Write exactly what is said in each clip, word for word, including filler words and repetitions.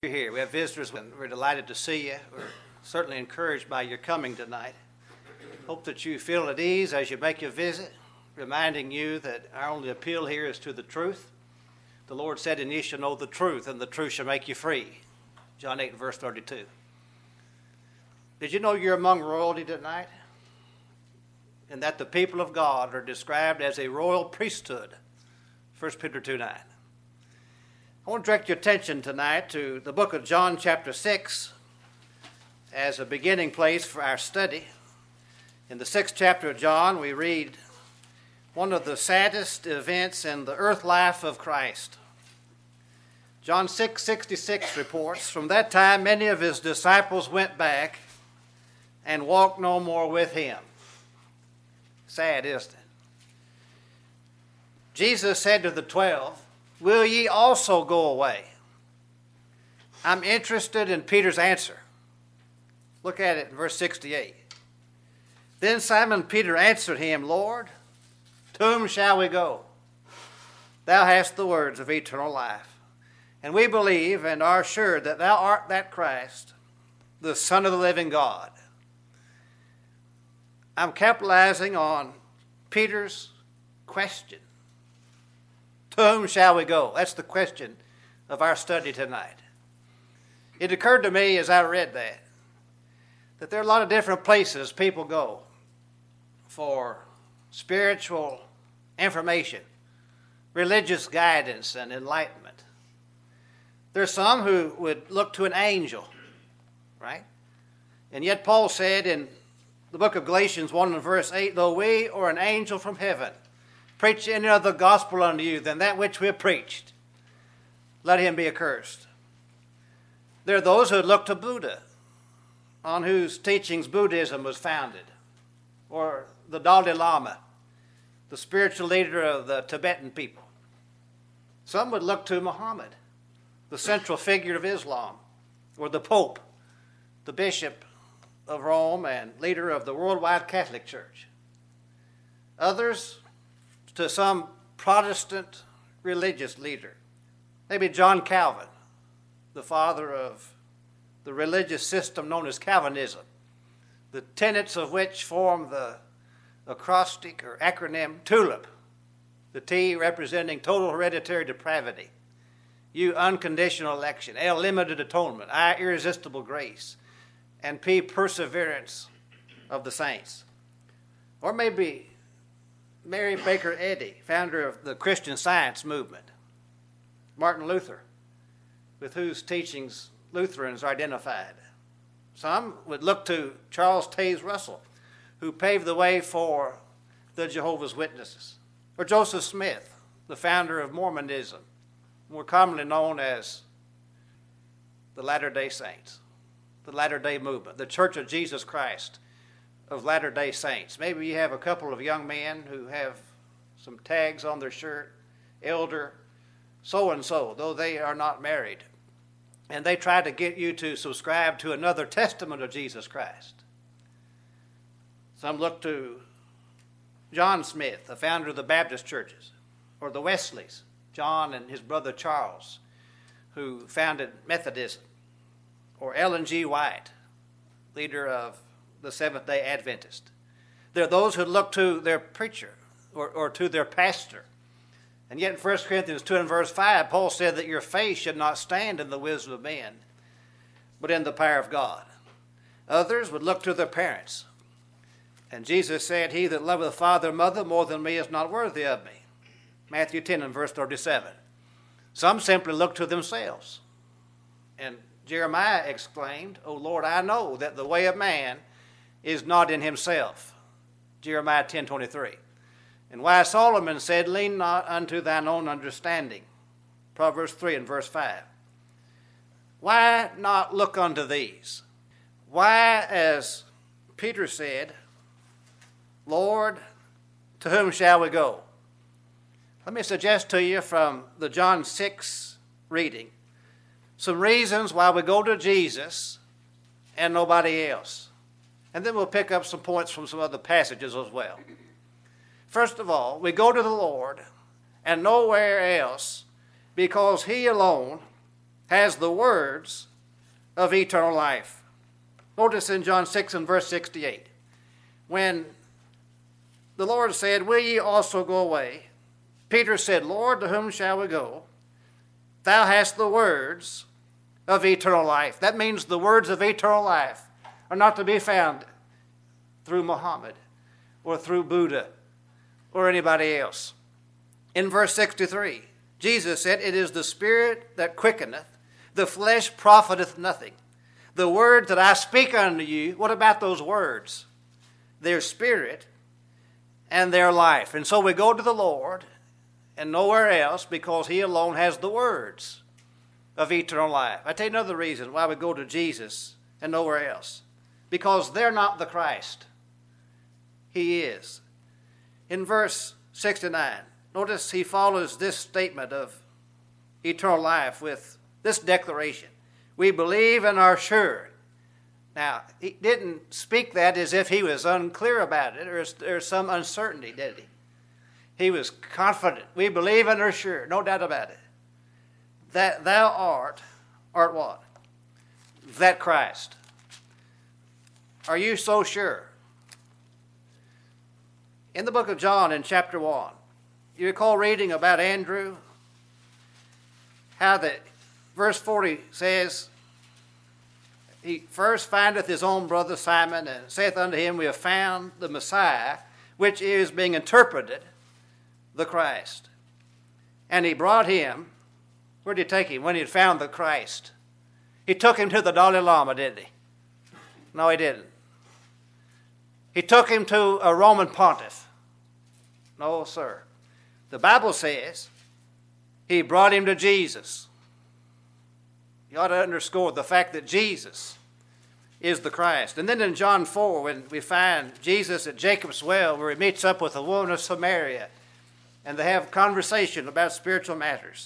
You're here. We have visitors, and we're delighted to see you. We're certainly encouraged by your coming tonight. Hope that you feel at ease as you make your visit, reminding you that our only appeal here is to the truth. The Lord said, and ye shall know the truth, and the truth shall make you free. John eight, verse thirty-two. Did you know you're among royalty tonight? And that the people of God are described as a royal priesthood. First Peter two nine. I want to direct your attention tonight to the book of John chapter six as a beginning place for our study. In the sixth chapter of John, we read one of the saddest events in the earth life of Christ. John six sixty-six reports, from that time many of his disciples went back and walked no more with him. Sad, isn't it? Jesus said to the twelve, will ye also go away? I'm interested in Peter's answer. Look at it in verse sixty-eight. Then Simon Peter answered him, Lord, to whom shall we go? Thou hast the words of eternal life. And we believe and are sure that thou art that Christ, the Son of the living God. I'm capitalizing on Peter's question. To whom shall we go? That's the question of our study tonight. It occurred to me as I read that, that there are a lot of different places people go for spiritual information, religious guidance, and enlightenment. There's some who would look to an angel, right? And yet Paul said in the book of Galatians one and verse eight, though we or an angel from heaven preach any other gospel unto you than that which we have preached, let him be accursed. There are those who look to Buddha, on whose teachings Buddhism was founded, or the Dalai Lama, the spiritual leader of the Tibetan people. Some would look to Muhammad, the central figure of Islam, or the Pope, the Bishop of Rome and leader of the worldwide Catholic Church. Others to some Protestant religious leader, maybe John Calvin, the father of the religious system known as Calvinism, the tenets of which form the acrostic or acronym TULIP, the T representing total hereditary depravity, U unconditional election, L limited atonement, I irresistible grace, and P perseverance of the saints. Or maybe Mary Baker Eddy, founder of the Christian Science movement. Martin Luther, with whose teachings Lutherans are identified. Some would look to Charles Taze Russell, who paved the way for the Jehovah's Witnesses. Or Joseph Smith, the founder of Mormonism, more commonly known as the Latter-day Saints, the Latter-day Movement, the Church of Jesus Christ of Latter-day Saints. Maybe you have a couple of young men who have some tags on their shirt, elder so-and-so, though they are not married. And they try to get you to subscribe to another testament of Jesus Christ. Some look to John Smith, the founder of the Baptist churches, or the Wesleys, John and his brother Charles, who founded Methodism, or Ellen G. White, leader of the Seventh-day Adventist. There are those who look to their preacher or, or to their pastor. And yet in First Corinthians two and verse five, Paul said that your faith should not stand in the wisdom of men, but in the power of God. Others would look to their parents. And Jesus said, he that loveth father and mother more than me is not worthy of me. Matthew ten and verse thirty-seven. Some simply look to themselves. And Jeremiah exclaimed, O Lord, I know that the way of man is not in himself. Jeremiah ten twenty-three. And why Solomon said, lean not unto thine own understanding. Proverbs three and verse five. Why not look unto these? Why, as Peter said, Lord, to whom shall we go? Let me suggest to you from the John six reading some reasons why we go to Jesus and nobody else. And then we'll pick up some points from some other passages as well. First of all, we go to the Lord and nowhere else because he alone has the words of eternal life. Notice in John six and verse sixty-eight, when the Lord said, will ye also go away? Peter said, Lord, to whom shall we go? Thou hast the words of eternal life. That means the words of eternal life are not to be found through Muhammad or through Buddha or anybody else. In verse sixty-three, Jesus said, it is the Spirit that quickeneth, the flesh profiteth nothing. The word that I speak unto you, what about those words? Their spirit and their life. And so we go to the Lord and nowhere else because he alone has the words of eternal life. I tell you another reason why we go to Jesus and nowhere else. Because they're not the Christ. He is. In verse sixty-nine, notice he follows this statement of eternal life with this declaration. We believe and are sure. Now, he didn't speak that as if he was unclear about it or there's some uncertainty, did he? He was confident. We believe and are sure, no doubt about it, that thou art, art what? That Christ. Are you so sure? In the book of John in chapter one, you recall reading about Andrew, how the verse forty says, he first findeth his own brother Simon and saith unto him, we have found the Messiah, which is being interpreted the Christ. And he brought him, where did he take him when he had found the Christ? He took him to the Dalai Lama, didn't he? No, he didn't. He took him to a Roman pontiff. No, sir. The Bible says he brought him to Jesus. You ought to underscore the fact that Jesus is the Christ. And then in John four, when we find Jesus at Jacob's well, where he meets up with a woman of Samaria, and they have conversation about spiritual matters.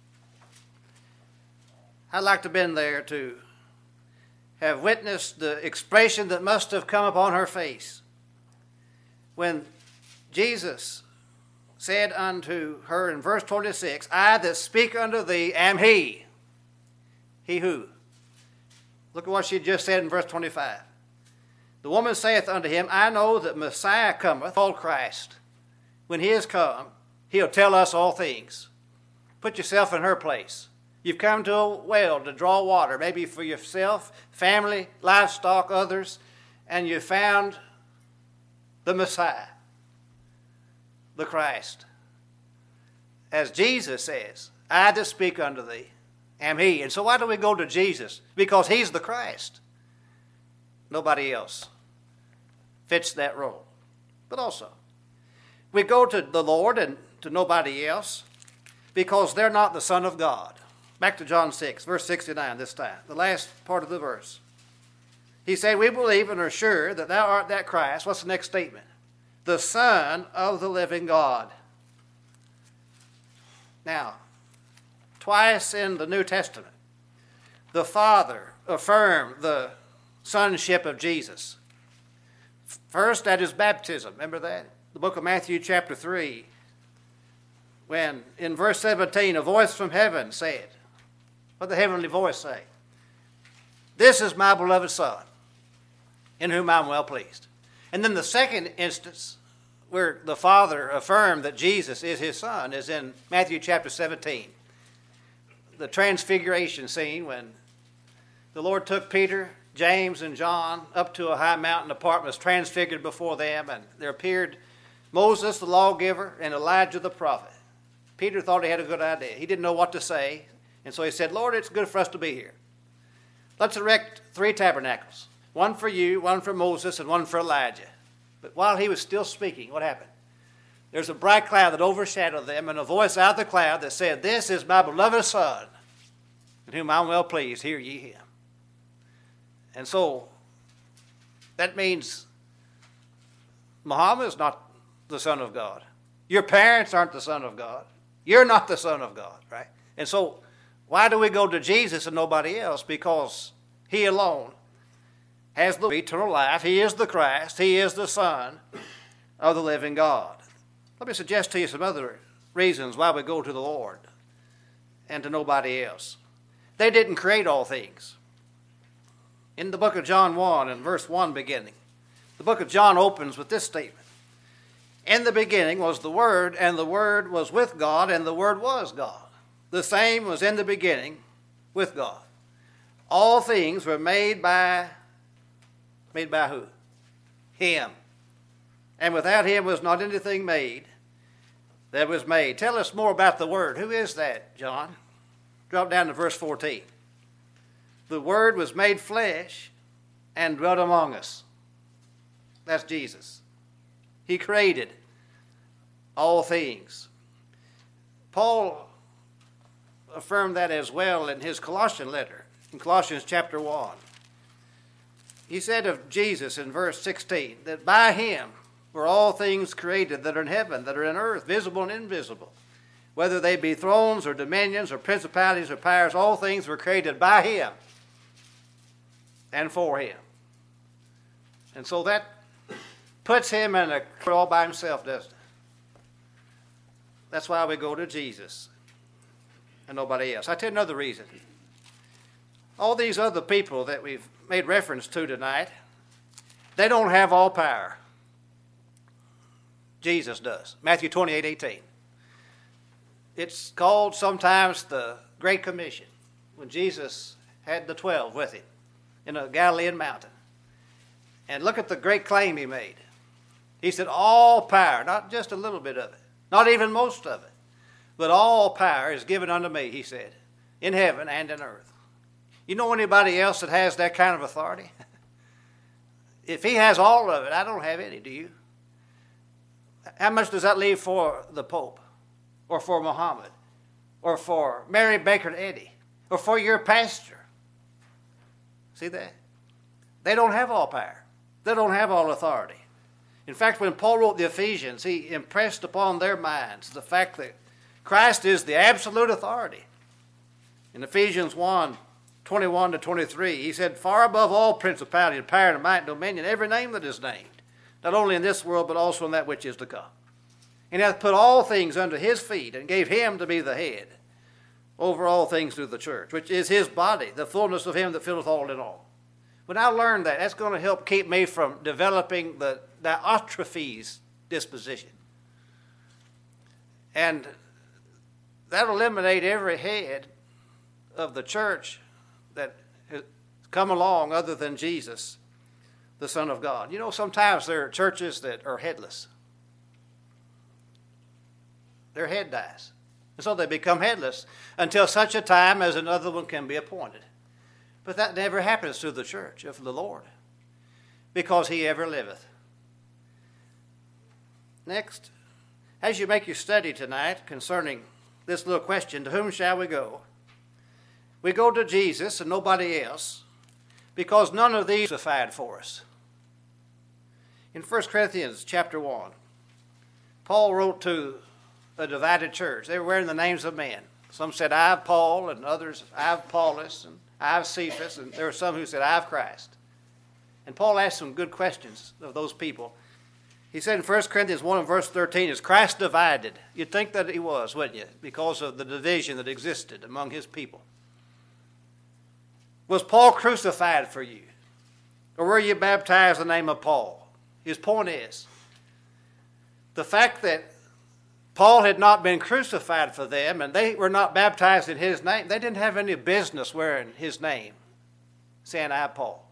I'd like to have been there to have witnessed the expression that must have come upon her face when Jesus said unto her in verse twenty-six, I that speak unto thee am he. He who? Look at what she just said in verse twenty-five. The woman saith unto him, I know that Messiah cometh, called Christ. When he is come, he'll tell us all things. Put yourself in her place. You've come to a well to draw water, maybe for yourself, family, livestock, others, and you found the Messiah, the Christ. As Jesus says, I that speak unto thee am he. And so why do we go to Jesus? Because he's the Christ. Nobody else fits that role. But also, we go to the Lord and to nobody else because they're not the Son of God. Back to John six, verse sixty-nine this time, the last part of the verse. He said, we believe and are sure that thou art that Christ. What's the next statement? The Son of the living God. Now, twice in the New Testament, the Father affirmed the sonship of Jesus. First, at his baptism. Remember that? The book of Matthew chapter three, when in verse seventeen, a voice from heaven said, what did the heavenly voice say? This is my beloved Son, in whom I'm well pleased. And then the second instance where the Father affirmed that Jesus is his Son is in Matthew chapter seventeen. The transfiguration scene when the Lord took Peter, James, and John up to a high mountain apart and was transfigured before them, and there appeared Moses the lawgiver and Elijah the prophet. Peter thought he had a good idea. He didn't know what to say, and so he said, Lord, it's good for us to be here. Let's erect three tabernacles, one for you, one for Moses, and one for Elijah. But while he was still speaking, what happened? There's a bright cloud that overshadowed them, and a voice out of the cloud that said, this is my beloved Son, in whom I'm well pleased, hear ye him. And so, that means Muhammad is not the Son of God. Your parents aren't the Son of God. You're not the Son of God, right? And so, why do we go to Jesus and nobody else? Because he alone has the eternal life. He is the Christ. He is the Son of the living God. Let me suggest to you some other reasons why we go to the Lord and to nobody else. They didn't create all things. In the book of John one and verse one beginning, the book of John opens with this statement. In the beginning was the Word, and the Word was with God, and the Word was God. The same was in the beginning with God. All things were made by, made by who? Him. And without Him was not anything made that was made. Tell us more about the Word. Who is that, John? Drop down to verse fourteen. The Word was made flesh and dwelt among us. That's Jesus. He created all things. Paul affirmed that as well in his Colossian letter, in Colossians chapter one. He said of Jesus in verse sixteen, that by Him were all things created that are in heaven, that are in earth, visible and invisible. Whether they be thrones or dominions or principalities or powers, all things were created by Him and for Him. And so that puts Him in a all by Himself, doesn't it? That's why we go to Jesus and nobody else. I tell you another reason. All these other people that we've made reference to tonight, they don't have all power. Jesus does. Matthew twenty-eight eighteen. It's called sometimes the Great Commission, when Jesus had the twelve with Him in a Galilean mountain. And look at the great claim He made. He said, all power, not just a little bit of it, not even most of it, but all power is given unto me, He said, in heaven and in earth. You know anybody else that has that kind of authority? If He has all of it, I don't have any, do you? How much does that leave for the Pope, or for Muhammad, or for Mary Baker Eddy, or for your pastor? See that? They don't have all power. They don't have all authority. In fact, when Paul wrote the Ephesians, he impressed upon their minds the fact that Christ is the absolute authority. In Ephesians one, twenty-one to twenty-three, he said, far above all principality and power and might and dominion, every name that is named, not only in this world, but also in that which is to come. And hath put all things under His feet, and gave Him to be the head over all things through the church, which is His body, the fullness of Him that filleth all in all. When I learn that, that's going to help keep me from developing the Diotrephes disposition. And that'll eliminate every head of the church that has come along other than Jesus, the Son of God. You know, sometimes there are churches that are headless. Their head dies. And so they become headless until such a time as another one can be appointed. But that never happens to the church of the Lord, because He ever liveth. Next, as you make your study tonight concerning this little question, to whom shall we go? We go to Jesus and nobody else, because none of these are crucified for us. In First Corinthians chapter one, Paul wrote to a divided church. They were wearing the names of men. Some said, I have Paul, and others, I have Apollos, and I have Cephas, and there were some who said, I have Christ. And Paul asked some good questions of those people. He said in First Corinthians one and verse thirteen, is Christ divided? You'd think that He was, wouldn't you? Because of the division that existed among His people. Was Paul crucified for you? Or were you baptized in the name of Paul? His point is, the fact that Paul had not been crucified for them, and they were not baptized in his name, they didn't have any business wearing his name, saying, I, Paul.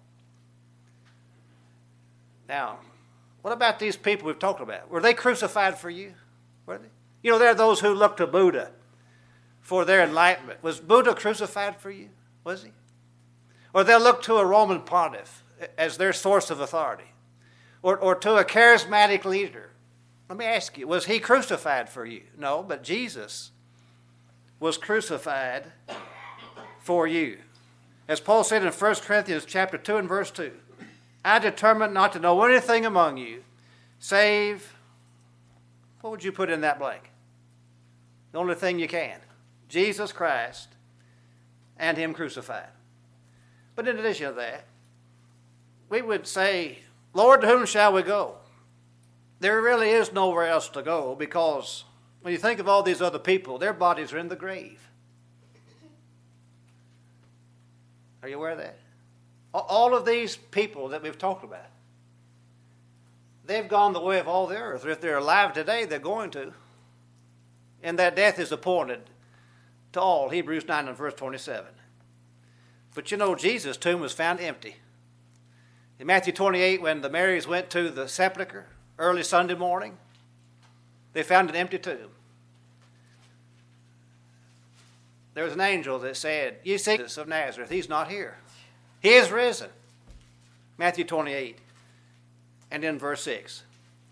Now, what about these people we've talked about? Were they crucified for you? Were they? You know, there are those who look to Buddha for their enlightenment. Was Buddha crucified for you? Was he? Or they'll look to a Roman pontiff as their source of authority. Or, or to a charismatic leader. Let me ask you, was he crucified for you? No, but Jesus was crucified for you. As Paul said in First Corinthians chapter two and verse two, I determined not to know anything among you, save, what would you put in that blank? The only thing you can. Jesus Christ and Him crucified. But in addition to that, we would say, Lord, to whom shall we go? There really is nowhere else to go, because when you think of all these other people, their bodies are in the grave. Are you aware of that? All of these people that we've talked about, they've gone the way of all the earth. Or if they're alive today, they're going to. And that death is appointed to all. Hebrews nine and verse twenty-seven. But you know, Jesus' tomb was found empty. In Matthew twenty-eight, when the Marys went to the sepulchre early Sunday morning, they found an empty tomb. There was an angel that said, "Ye see Jesus of Nazareth, he's not here. He is risen." Matthew twenty-eight and in verse six.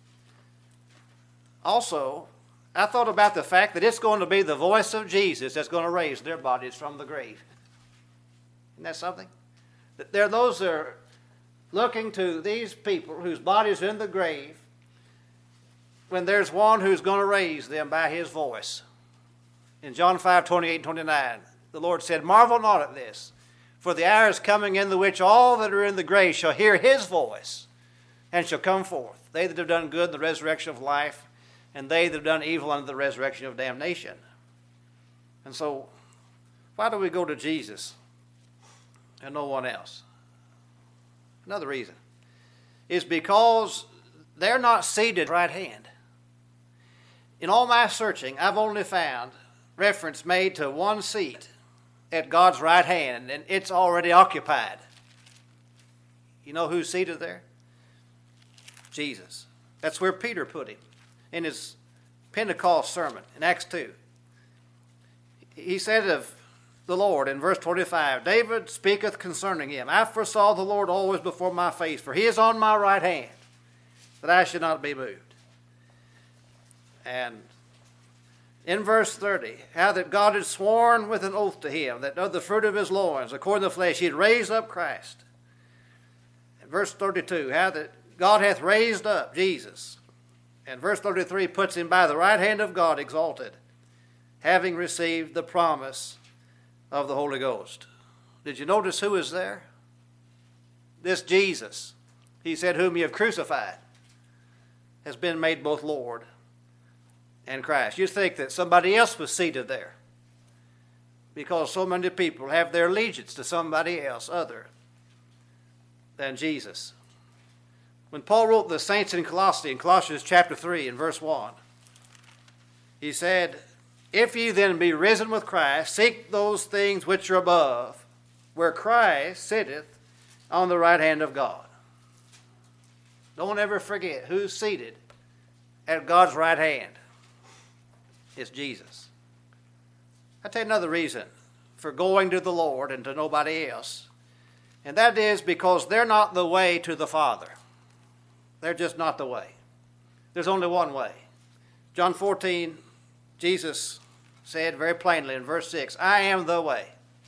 Also, I thought about the fact that it's going to be the voice of Jesus that's going to raise their bodies from the grave. Isn't that something? There are those that are looking to these people whose bodies are in the grave when there's one who's going to raise them by his voice. In John five, twenty-eight and twenty-nine, the Lord said, "Marvel not at this, for the hour is coming in the which all that are in the grave shall hear his voice, and shall come forth, they that have done good, the resurrection of life, and they that have done evil unto the resurrection of damnation." And so, why do we go to Jesus and no one else? Another reason is because they're not seated right hand. In all my searching, I've only found reference made to one seat at God's right hand, and it's already occupied. You know who's seated there? Jesus. That's where Peter put him in his Pentecost sermon in Acts two. He said of the Lord in verse twenty-five, "David speaketh concerning him, I foresaw the Lord always before my face, for he is on my right hand, that I should not be moved." And in verse thirty, how that God had sworn with an oath to him that of the fruit of his loins, according to the flesh, he'd raise up Christ. And verse thirty-two, how that God hath raised up Jesus. And verse thirty-three puts him by the right hand of God exalted, having received the promise of the Holy Ghost. Did you notice who is there? This Jesus. He said, "Whom ye have crucified has been made both Lord and Christ." You think that somebody else was seated there because so many people have their allegiance to somebody else other than Jesus. When Paul wrote the saints in Colossae, in Colossians chapter three and verse one, he said, "If ye then be risen with Christ, seek those things which are above, where Christ sitteth on the right hand of God." Don't ever forget who's seated at God's right hand. It's Jesus. I'll tell you another reason for going to the Lord and to nobody else, and that is because they're not the way to the Father. They're just not the way. There's only one way. John fourteen, Jesus said very plainly in verse six, "I am the way."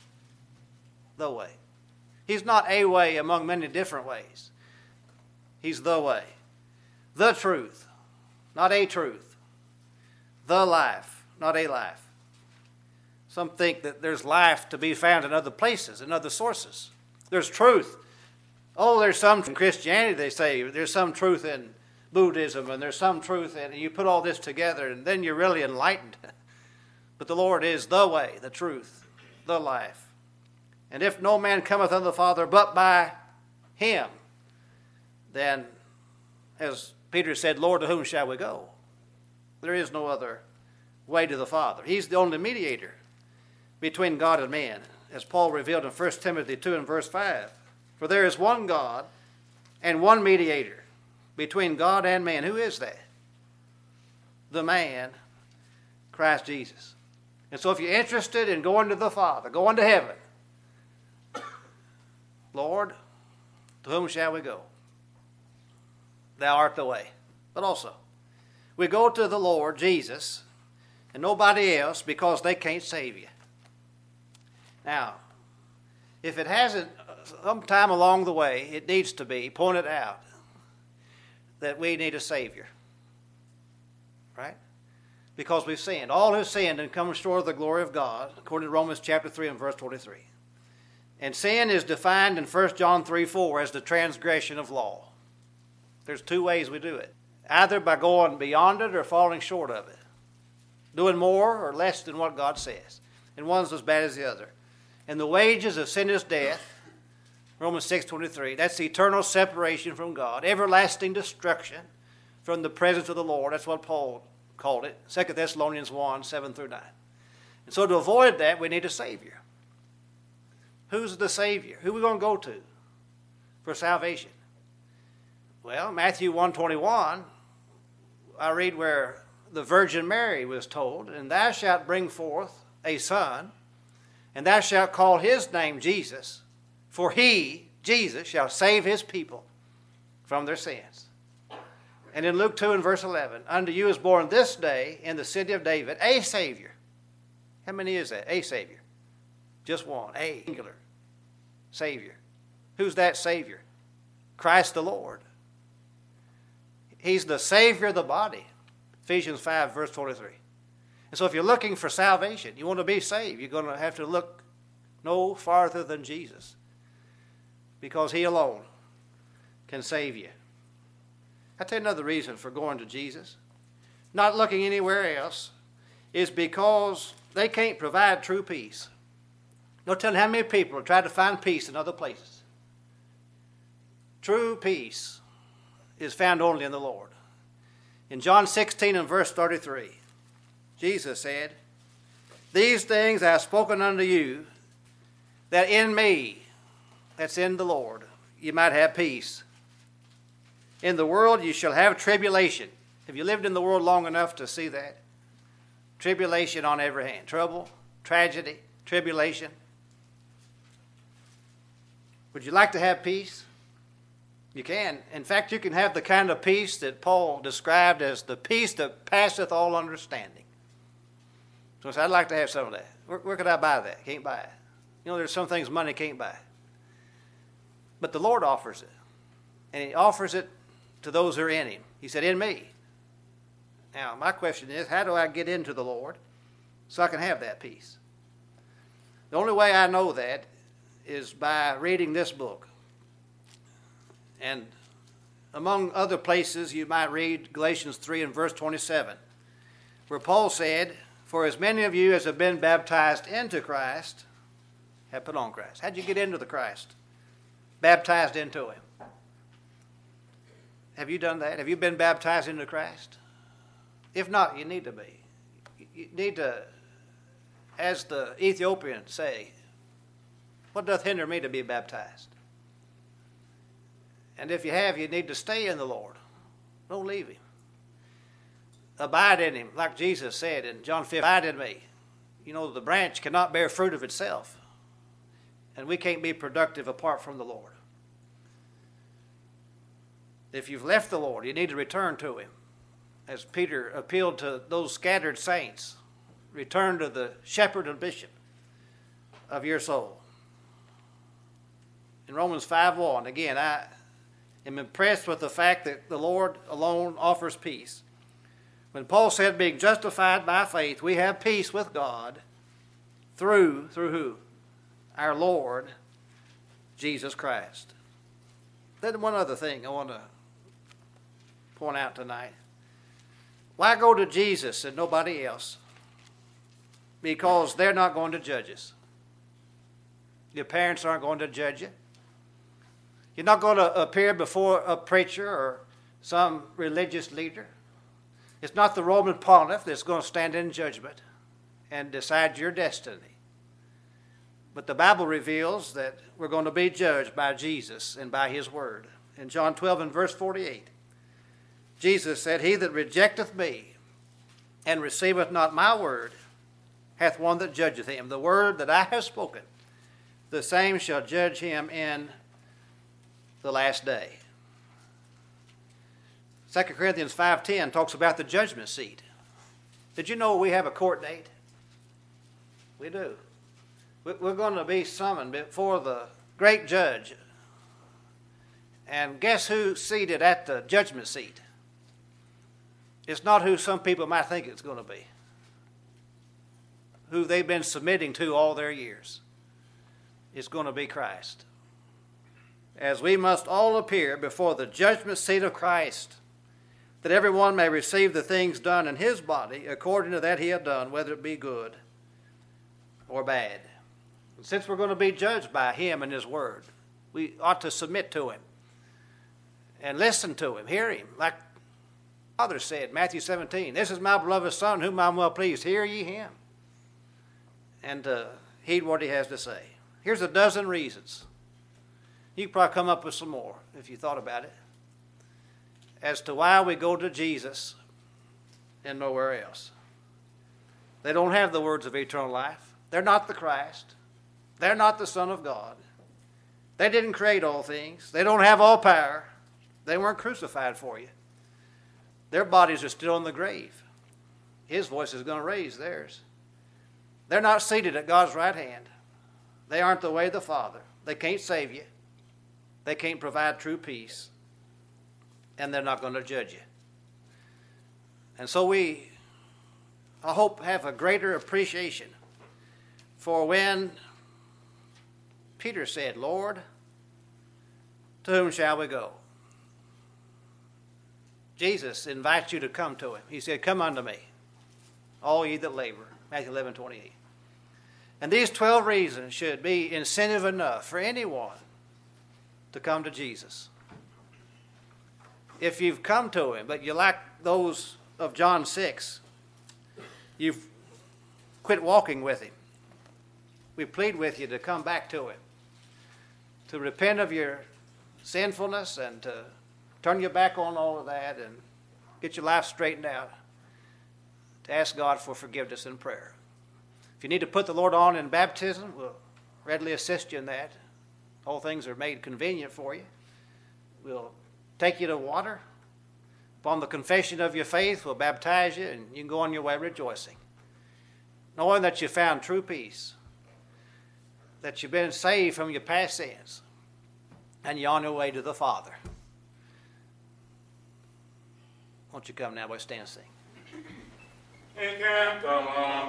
The way. He's not a way among many different ways. He's the way. The truth, not a truth. The life, not a life. Some think that there's life to be found in other places, in other sources. There's truth. Oh, there's some in Christianity, they say. There's some truth in Buddhism, and there's some truth in, and you put all this together, and then you're really enlightened. But the Lord is the way, the truth, the life. And if no man cometh unto the Father but by him, then, as Peter said, "Lord, to whom shall we go?" There is no other way to the Father. He's the only mediator between God and man, as Paul revealed in First Timothy two and verse five. "For there is one God and one mediator between God and man." Who is that? The man, Christ Jesus. And so if you're interested in going to the Father, going to heaven, "Lord, to whom shall we go? Thou art the way." But also, we go to the Lord Jesus and nobody else because they can't save you. Now, if it hasn't, sometime along the way, it needs to be pointed out that we need a Savior. Right? Because we've sinned. All who sinned and come short of the glory of God, according to Romans chapter three and verse twenty-three. And sin is defined in First John three four as the transgression of law. There's two ways we do it. Either by going beyond it or falling short of it. Doing more or less than what God says. And one's as bad as the other. And the wages of sin is death, Romans six twenty-three. That's the eternal separation from God, everlasting destruction from the presence of the Lord. That's what Paul called it. Second Thessalonians one, seven through nine. And so to avoid that, we need a Savior. Who's the Savior? Who are we going to go to for salvation? Well, Matthew one twenty-one, I read where the Virgin Mary was told, and thou shalt bring forth a son, and thou shalt call his name Jesus, for he, Jesus, shall save his people from their sins. And in Luke two and verse eleven, unto you is born this day in the city of David a Savior. How many is that? A Savior. Just one. A singular Savior. Who's that Savior? Christ the Lord. He's the Savior of the body. Ephesians five, verse twenty-three. And so if you're looking for salvation, you want to be saved, you're going to have to look no farther than Jesus, because he alone can save you. I'll tell you another reason for going to Jesus, not looking anywhere else, is because they can't provide true peace. No telling how many people have tried to find peace in other places. True peace is found only in the Lord. In John sixteen and verse thirty-three, Jesus said, these things I have spoken unto you, that in me, that's in the Lord, you might have peace. In the world you shall have tribulation. Have you lived in the world long enough to see that? Tribulation on every hand. Trouble, tragedy, tribulation. Would you like to have peace? You can. In fact, you can have the kind of peace that Paul described as the peace that passeth all understanding. So I said, I'd like to have some of that. Where, where could I buy that? Can't buy it. You know, there's some things money can't buy. But the Lord offers it. And he offers it to those who are in him. He said, in me. Now, my question is, how do I get into the Lord so I can have that peace? The only way I know that is by reading this book. And among other places, you might read Galatians three and verse twenty-seven, where Paul said, for as many of you as have been baptized into Christ have put on Christ. How'd you get into the Christ? Baptized into him. Have you done that? Have you been baptized into Christ? If not, you need to be. You need to, as the Ethiopians say, what doth hinder me to be baptized? And if you have, you need to stay in the Lord. Don't leave him. Abide in him, like Jesus said in John fifteen, abide in me. You know, the branch cannot bear fruit of itself. And we can't be productive apart from the Lord. If you've left the Lord, you need to return to him. As Peter appealed to those scattered saints, return to the shepherd and bishop of your soul. In Romans five one, again, I am impressed with the fact that the Lord alone offers peace. When Paul said, being justified by faith, we have peace with God through, through who? Our Lord, Jesus Christ. Then one other thing I want to point out tonight. Why go to Jesus and nobody else? Because they're not going to judge us. Your parents aren't going to judge you. You're not going to appear before a preacher or some religious leader. It's not the Roman pontiff that's going to stand in judgment and decide your destiny. But the Bible reveals that we're going to be judged by Jesus and by his word. In John twelve and verse forty-eight, Jesus said, he that rejecteth me and receiveth not my word hath one that judgeth him. The word that I have spoken, the same shall judge him in the last day. Second Corinthians five ten talks about the judgment seat. Did you know we have a court date? We do. We're going to be summoned before the great judge. And guess who's seated at the judgment seat? It's not who some people might think it's going to be. Who they've been submitting to all their years. It's going to be Christ. As we must all appear before the judgment seat of Christ, that everyone may receive the things done in his body according to that he hath done, whether it be good or bad. And since we're going to be judged by him and his word, We ought to submit to him and listen to him, hear him. Like Father said, Matthew seventeen, this is my beloved Son, whom I am well pleased. Hear ye him. And uh, heed what he has to say. Here's a dozen reasons. You could probably come up with some more if you thought about it, as to why we go to Jesus and nowhere else. They don't have the words of eternal life. They're not the Christ. They're not the Son of God. They didn't create all things. They don't have all power. They weren't crucified for you. Their bodies are still in the grave. His voice is going to raise theirs. They're not seated at God's right hand. They aren't the way of the Father. They can't save you. They can't provide true peace. And they're not going to judge you. And so we, I hope, have a greater appreciation for when Peter said, Lord, to whom shall we go? Jesus invites you to come to him. He said, come unto me, all ye that labor. Matthew eleven twenty-eight. And these twelve reasons should be incentive enough for anyone to come to Jesus. If you've come to him, but you like those of John six, you've quit walking with him. We plead with you to come back to him, to repent of your sinfulness and to turn your back on all of that and get your life straightened out, to ask God for forgiveness and prayer. If you need to put the Lord on in baptism, we'll readily assist you in that. All things are made convenient for you. We'll take you to water. Upon the confession of your faith, we'll baptize you, and you can go on your way rejoicing, knowing that you found true peace, that you've been saved from your past sins, and you're on your way to the Father. Won't you come now? We'll stand and sing. Encamped along